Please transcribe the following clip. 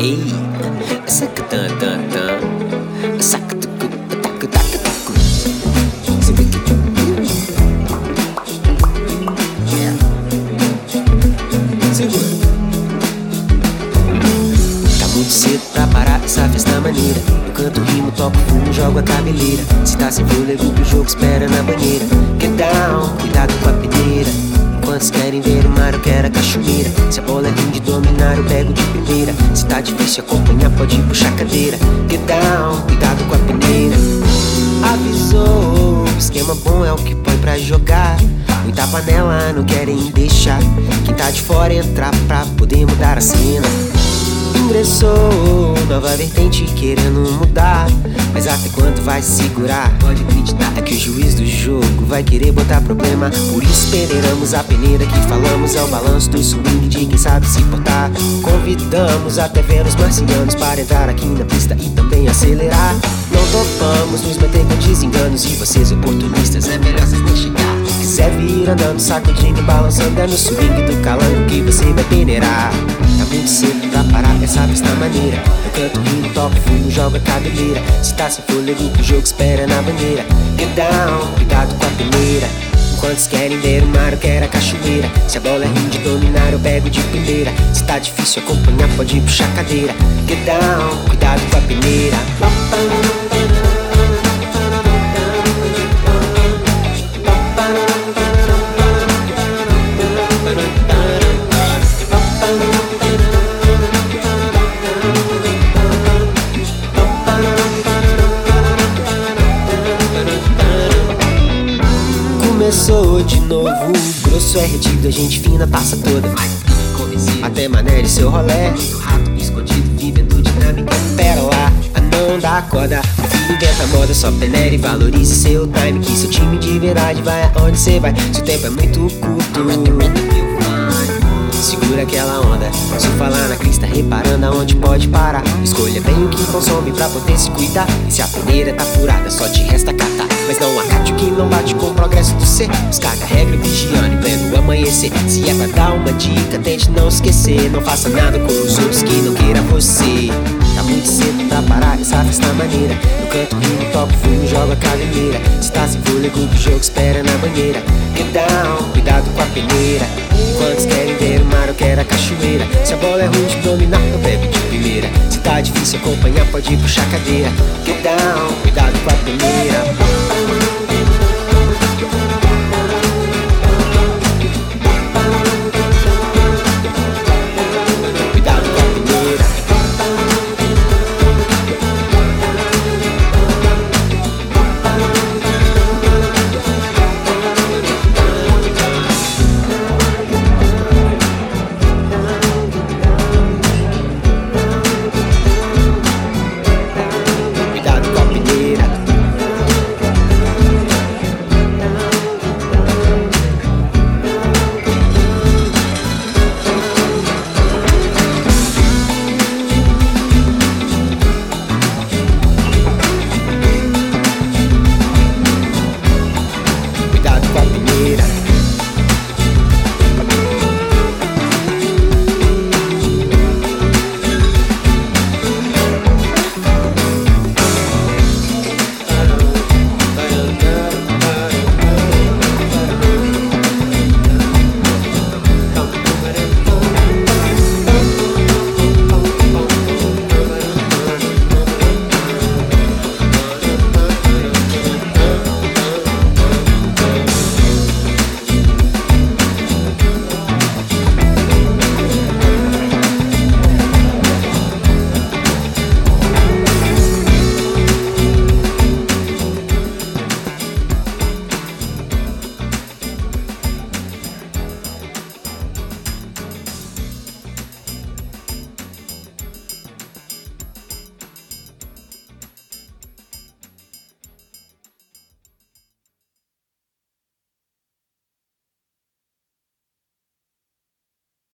Ei, saca tan tan tan, saca tucu tacu tacu tacu. Segura. Tá muito cedo pra parar essa festa maneira. Eu canto rimo, toco fumo, jogo a cabeleira. Se tá sem fôlego, o jogo espera na banheira. Get down, cuidado com a peneira. Quantos querem ver o mar, eu quero a cachoeira. Se a bola é ruim de dominar, eu pego de primeira. Se tá difícil acompanhar, pode puxar a cadeira. Get down, cuidado com a peneira. Avisou, esquema bom é o que põe pra jogar. Muita panela não querem deixar quem tá de fora entrar pra poder mudar a cena. Ingressou, nova vertente querendo mudar. Mas até quando vai segurar? Pode acreditar, é que o juiz do jogo vai querer botar problema. Por isso peneiramos a peneira que falamos. É o balanço do swing de quem sabe se portar. Convidamos até Vênus marcianos para entrar aqui na pista e também acelerar. Não topamos nos meter com desenganos. E vocês oportunistas, é melhor vocês nem chegar. Quiser vir andando, sacudindo e balançando, é no swing do calango que você vai peneirar. Tá muito cedo pra parar essa festa maneira. Eu canto, rimo, toco, fumo, jogo a cabeleira. Se tá sem fôlego, o jogo espera na banheira. Get down, cuidado com a peneira. Quantos querem ver o mar, eu quero a cachoeira. Se a bola é ruim de dominar, eu pego de primeira. Se tá difícil acompanhar, pode puxar a cadeira. Get down, cuidado com a peneira. Começou de novo, grosso é retido, a gente fina passa toda. Até maneira e seu rolé, muito rato escondido, vivendo dinâmica. Pera lá, a não dá corda. O filho inventa moda, só peneira e valorize seu time. Que seu time de verdade vai aonde cê vai. Seu tempo é muito curto, segura aquela onda. Se falar na crista, reparando aonde pode parar. Escolha bem o que consome pra poder se cuidar. E se a peneira tá furada, só te resta catar. Mas não acate o que não bate com o progresso do ser. Descarga a regra vigiando em pleno amanhecer. Se é pra dar uma dica, tente não esquecer. Não faça nada com os outros que não queira você. Tá muito cedo pra parar essa festa maneira. Eu canto, rimo, toco, fumo, jogo a cabeleira. Se tá sem fôlego, o jogo espera na banheira. Get down, cuidado com a peneira. Quantos querem ver o mar, eu quero a cachoeira. Se a bola é ruim de dominar, eu pego de primeira. Se tá difícil acompanhar, pode puxar a cadeira. Get down, cuidado com a peneira.